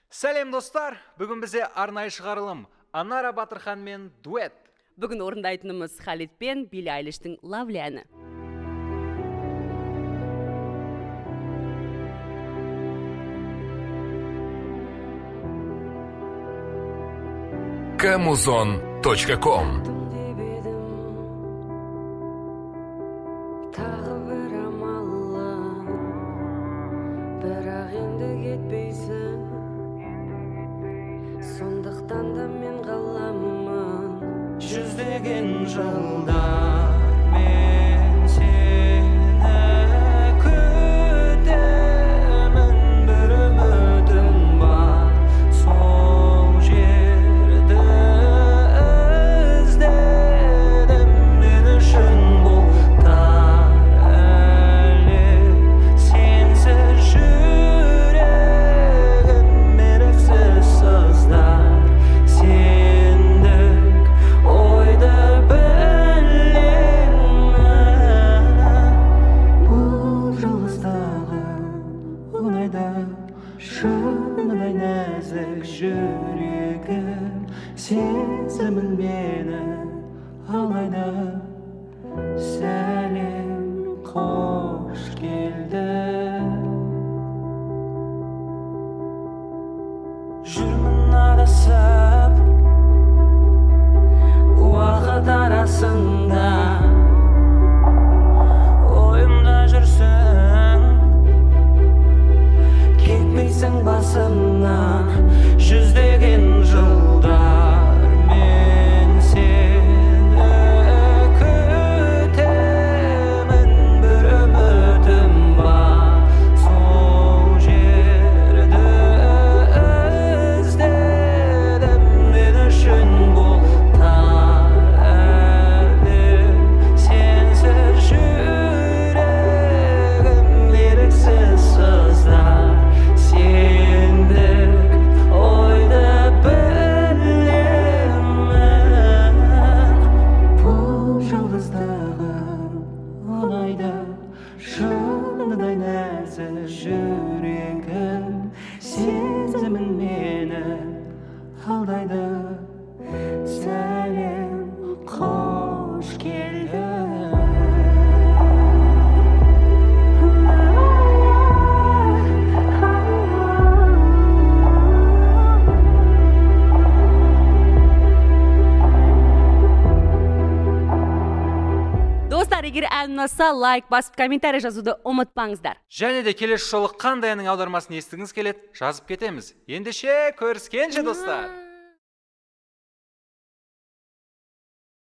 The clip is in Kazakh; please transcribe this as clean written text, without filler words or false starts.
Сәлем достар, бүгін бізе арнайы шығарылым Анара Батырхан мен дуэт. Бүгін орындайтынымыз Халид пен Билли Айлиштің Lovely әні. Kamuzon.com Сондықтан да мен қаламын жүздеген жылдар мен сені күтемін, бір үмітім бар, сол жерді іздедім. Мен үшін бұл тар әлем, сенсіз жүрегім еріксіз сыздар. Сендік ойды білемін, бұл жалғыздығы оңайда, шыныдай нәзік жүрегім, сезімін мені алайда. Сәлем, қош келдің. Жүрмін адасып уақыт арасында, ойымда жүрсің, кетмейсің басымнан. Жүздеген жылдар мен сені күтемін, бір үмітім бар, сол жерді іздедім. Мен үшін бұл тар әлем, сенсіз жүрегім еріксіз сыздар. Сендік ойды білемін, бұл жалғыздығы оңайда, шыныдай нәзік жүрегім, сезімін мені алдайды. Сәлем, қош келдің. Достар, егер ән ұнаса, лайк басып, комментарий жазуды ұмытпаңыздар. Және де келесі жолы қандай әннің аудармасын естігіңіз келеді, жазып кетеміз. Ендеше көріскенше достар.